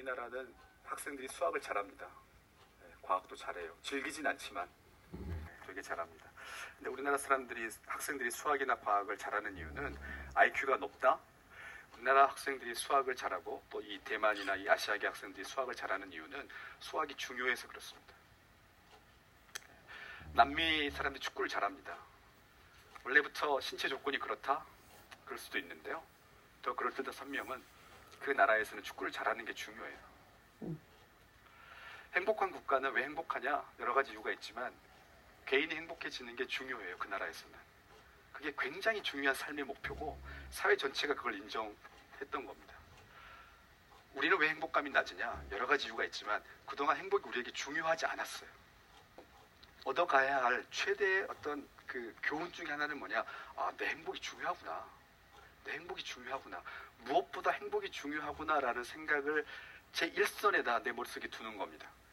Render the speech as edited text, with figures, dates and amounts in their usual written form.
우리나라는 학생들이 수학을 잘합니다. 과학도 잘해요. 즐기진 않지만 되게 잘합니다. 근데 우리나라 학생들이 수학이나 과학을 잘하는 이유는 IQ가 높다. 우리나라 학생들이 수학을 잘하고 또 이 대만이나 이 아시아계 학생들이 수학을 잘하는 이유는 수학이 중요해서 그렇습니다. 남미 사람들이 축구를 잘합니다. 원래부터 신체 조건이 그렇다? 그럴 수도 있는데요. 더 그럴듯한 설명은 그 나라에서는 축구를 잘하는 게 중요해요. 행복한 국가는 왜 행복하냐? 여러 가지 이유가 있지만 개인이 행복해지는 게 중요해요. 그 나라에서는. 그게 굉장히 중요한 삶의 목표고 사회 전체가 그걸 인정했던 겁니다. 우리는 왜 행복감이 낮으냐? 여러 가지 이유가 있지만 그동안 행복이 우리에게 중요하지 않았어요. 얻어가야 할 최대의 어떤 그 교훈 중에 하나는 뭐냐? 아, 내 행복이 중요하구나. 내 행복이 중요하구나. 무엇보다 행복이 중요하구나라는 생각을 제 일선에다 내 머릿속에 두는 겁니다.